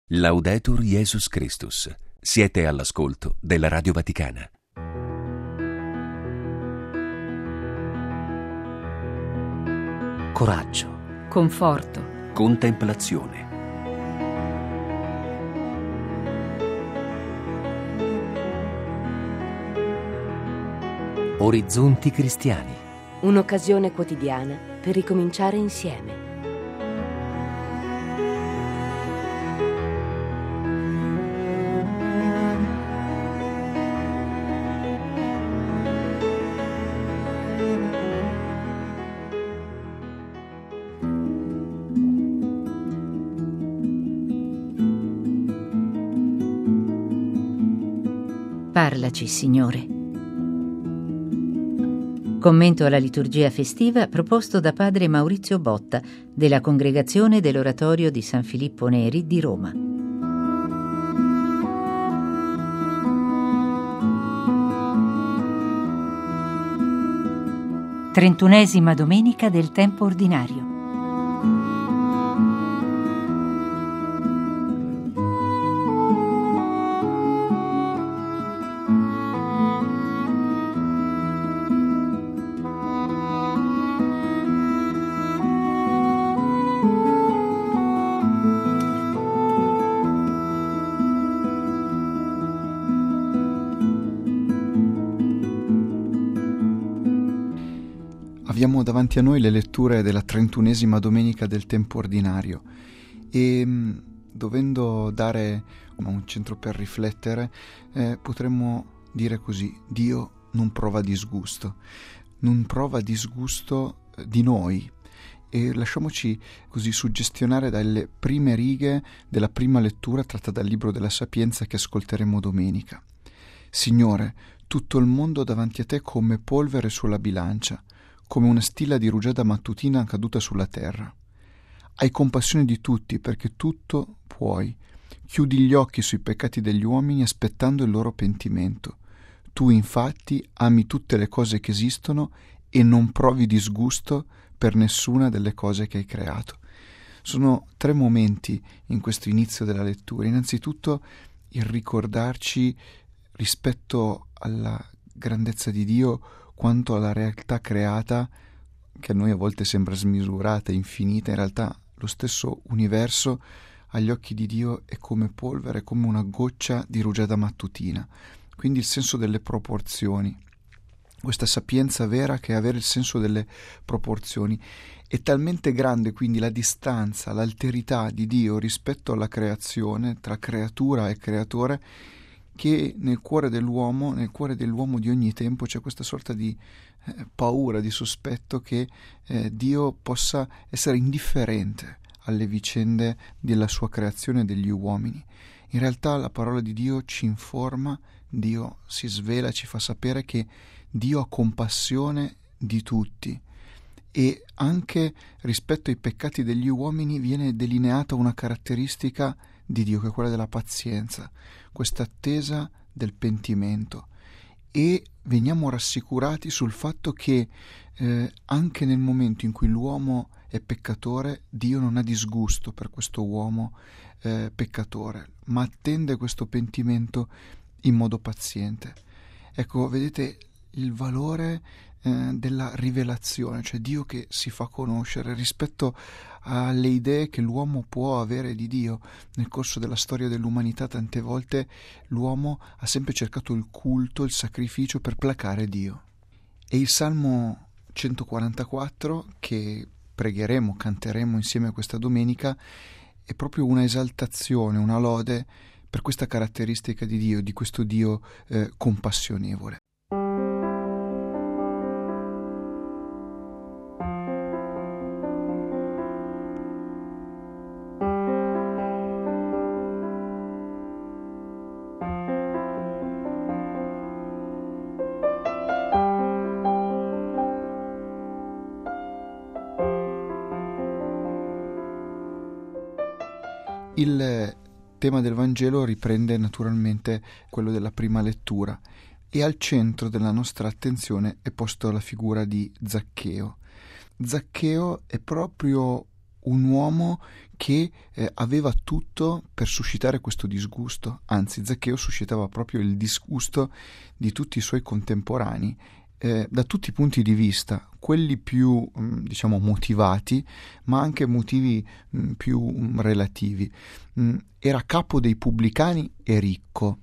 Laudetur Jesus Christus. Siete all'ascolto della Radio Vaticana. Coraggio, conforto, Contemplazione. orizzonti cristiani. Un'occasione quotidiana per ricominciare insieme. Parlaci, Signore. Commento alla liturgia festiva proposto da padre Maurizio Botta della Congregazione dell'Oratorio di San Filippo Neri di Roma. Trentunesima domenica del tempo ordinario. Abbiamo davanti a noi le letture della 31esima domenica del tempo ordinario e dovendo dare un centro per riflettere potremmo dire così: Dio non prova disgusto di noi, e lasciamoci così suggestionare dalle prime righe della prima lettura tratta dal libro della Sapienza che ascolteremo domenica. Signore, tutto il mondo davanti a te come polvere sulla bilancia, come una stilla di rugiada mattutina caduta sulla terra. Hai compassione di tutti perché tutto puoi. Chiudi gli occhi sui peccati degli uomini aspettando il loro pentimento. Tu infatti ami tutte le cose che esistono e non provi disgusto per nessuna delle cose che hai creato. Sono tre momenti in questo inizio della lettura. Innanzitutto il ricordarci rispetto alla grandezza di Dio quanto alla realtà creata, che a noi a volte sembra smisurata, infinita. In realtà lo stesso universo agli occhi di Dio è come polvere, come una goccia di rugiada mattutina. Quindi il senso delle proporzioni, questa sapienza vera che è avere il senso delle proporzioni. È talmente grande quindi la distanza, l'alterità di Dio rispetto alla creazione, tra creatura e creatore, che nel cuore dell'uomo di ogni tempo c'è questa sorta di paura, di sospetto che Dio possa essere indifferente alle vicende della sua creazione e degli uomini. In realtà la parola di Dio ci informa, Dio si svela, ci fa sapere che Dio ha compassione di tutti, e anche rispetto ai peccati degli uomini viene delineata una caratteristica di Dio, che è quella della pazienza, questa attesa del pentimento, e veniamo rassicurati sul fatto che anche nel momento in cui l'uomo è peccatore, Dio non ha disgusto per questo uomo peccatore, ma attende questo pentimento in modo paziente. Ecco, vedete il valore della rivelazione, cioè Dio che si fa conoscere rispetto alle idee che l'uomo può avere di Dio. Nel corso della storia dell'umanità tante volte l'uomo ha sempre cercato il culto, il sacrificio per placare Dio. E il Salmo 144, che pregheremo, canteremo insieme questa domenica, è proprio una esaltazione, una lode per questa caratteristica di Dio, di questo Dio compassionevole. Il tema del Vangelo riprende naturalmente quello della prima lettura e al centro della nostra attenzione è posta la figura di Zaccheo. Zaccheo è proprio un uomo che aveva tutto per suscitare questo disgusto. Anzi, Zaccheo suscitava proprio il disgusto di tutti i suoi contemporanei, da tutti i punti di vista, quelli più motivati, ma anche motivi più relativi. Era capo dei pubblicani e ricco.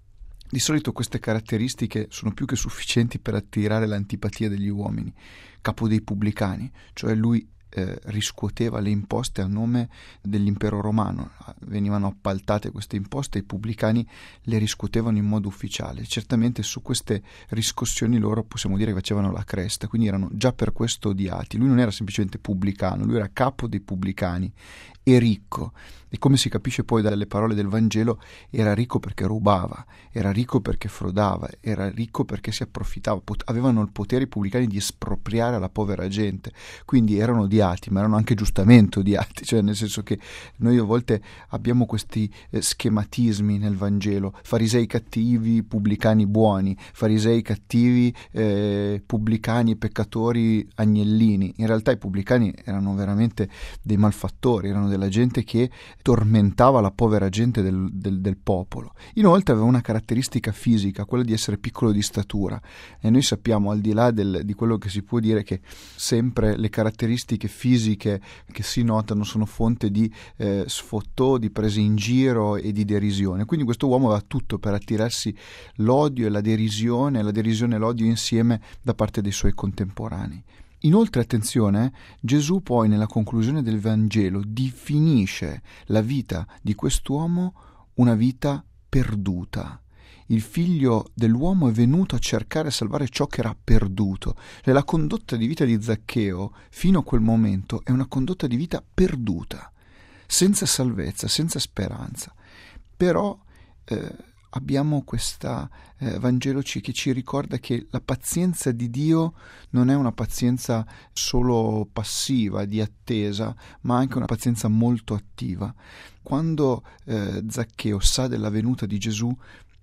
Di solito queste caratteristiche sono più che sufficienti per attirare l'antipatia degli uomini. Capo dei pubblicani, cioè lui riscuoteva le imposte a nome dell'impero romano, venivano appaltate queste imposte e i pubblicani le riscuotevano in modo ufficiale. Certamente su queste riscossioni loro possiamo dire che facevano la cresta, quindi erano già per questo odiati. Lui non era semplicemente pubblicano, lui era capo dei pubblicani e ricco, e come si capisce poi dalle parole del Vangelo, era ricco perché rubava, era ricco perché frodava, era ricco perché si approfittava. Avevano il potere i pubblicani di espropriare la povera gente, quindi erano odiati, ma erano anche giustamente odiati, cioè nel senso che noi a volte abbiamo questi schematismi nel Vangelo: farisei cattivi, pubblicani buoni, farisei cattivi, pubblicani e peccatori agnellini. In realtà i pubblicani erano veramente dei malfattori, erano della gente che tormentava la povera gente del popolo. Inoltre aveva una caratteristica fisica, quella di essere piccolo di statura, e noi sappiamo, al di là di quello che si può dire, che sempre le caratteristiche fisiche che si notano sono fonte di sfottò, di prese in giro e di derisione. Quindi questo uomo aveva tutto per attirarsi l'odio e la derisione e l'odio insieme da parte dei suoi contemporanei. Inoltre, attenzione, Gesù poi nella conclusione del Vangelo definisce la vita di quest'uomo una vita perduta. Il figlio dell'uomo è venuto a cercare e salvare ciò che era perduto. Cioè, la condotta di vita di Zaccheo fino a quel momento è una condotta di vita perduta, senza salvezza, senza speranza. Però abbiamo questa Vangelo che ci ricorda che la pazienza di Dio non è una pazienza solo passiva, di attesa, ma anche una pazienza molto attiva. Quando Zaccheo sa della venuta di Gesù,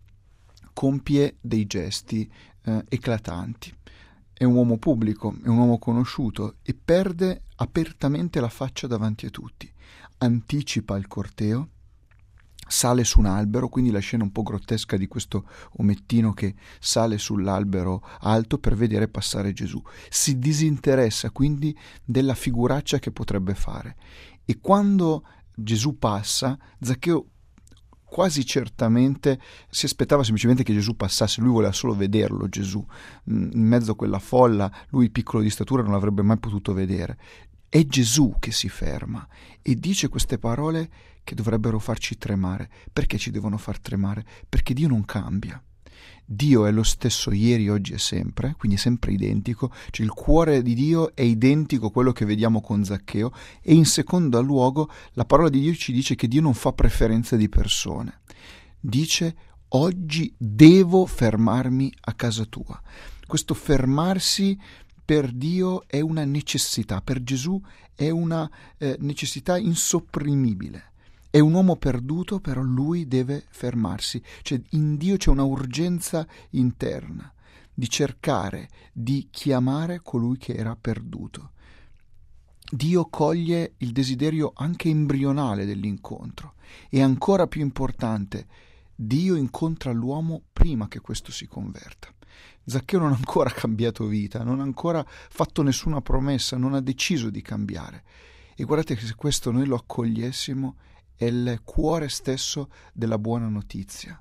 compie dei gesti eclatanti. È un uomo pubblico, è un uomo conosciuto e perde apertamente la faccia davanti a tutti. Anticipa il corteo, sale su un albero, quindi la scena un po' grottesca di questo omettino che sale sull'albero alto per vedere passare Gesù. Si disinteressa quindi della figuraccia che potrebbe fare, e quando Gesù passa, Zaccheo quasi certamente si aspettava semplicemente che Gesù passasse, lui voleva solo vederlo Gesù. In mezzo a quella folla, lui piccolo di statura non l'avrebbe mai potuto vedere. È Gesù che si ferma e dice queste parole che dovrebbero farci tremare. Perché ci devono far tremare? Perché Dio non cambia. Dio è lo stesso ieri, oggi e sempre, quindi è sempre identico. Cioè il cuore di Dio è identico a quello che vediamo con Zaccheo, e in secondo luogo la parola di Dio ci dice che Dio non fa preferenze di persone. Dice: oggi devo fermarmi a casa tua. Questo fermarsi per Dio è una necessità, per Gesù è una necessità insopprimibile. È un uomo perduto, però lui deve fermarsi. Cioè in Dio c'è una urgenza interna di cercare, di chiamare colui che era perduto. Dio coglie il desiderio anche embrionale dell'incontro, e ancora più importante, Dio incontra l'uomo prima che questo si converta. Zaccheo non ha ancora cambiato vita, non ha ancora fatto nessuna promessa, non ha deciso di cambiare. E guardate che se questo noi lo accogliessimo, è il cuore stesso della buona notizia.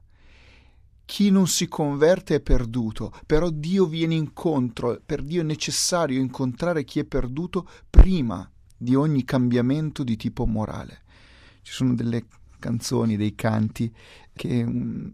Chi non si converte è perduto, però Dio viene incontro. Per Dio è necessario incontrare chi è perduto prima di ogni cambiamento di tipo morale. Ci sono delle canzoni, dei canti che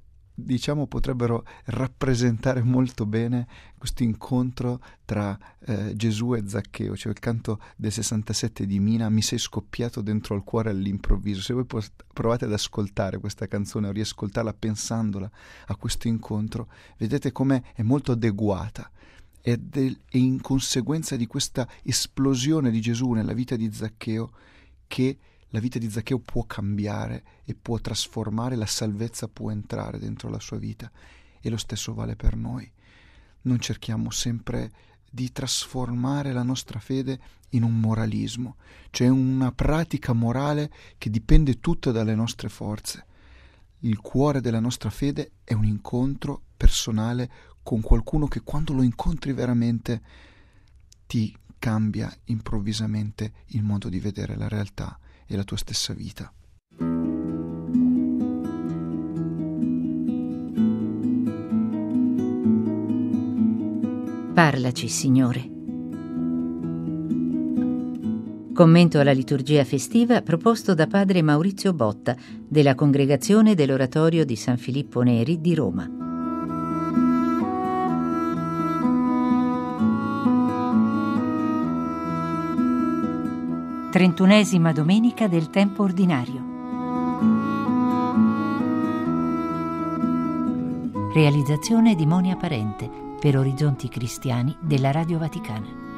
potrebbero rappresentare molto bene questo incontro tra Gesù e Zaccheo. Cioè il canto del 67 di Mina, Mi sei scoppiato dentro al cuore all'improvviso. Se voi provate ad ascoltare questa canzone o riascoltarla pensandola a questo incontro, vedete come è molto adeguata. E in conseguenza di questa esplosione di Gesù nella vita di Zaccheo che la vita di Zaccheo può cambiare e può trasformare, la salvezza può entrare dentro la sua vita. E lo stesso vale per noi. Non cerchiamo sempre di trasformare la nostra fede in un moralismo, cioè una pratica morale che dipende tutta dalle nostre forze. Il cuore della nostra fede è un incontro personale con qualcuno che quando lo incontri veramente ti cambia improvvisamente il modo di vedere la realtà e la tua stessa vita. Parlaci, Signore. Commento alla liturgia festiva proposto da padre Maurizio Botta della Congregazione dell'Oratorio di San Filippo Neri di Roma. Trentunesima domenica del tempo ordinario. Realizzazione di Monia Parente per Orizzonti Cristiani della Radio Vaticana.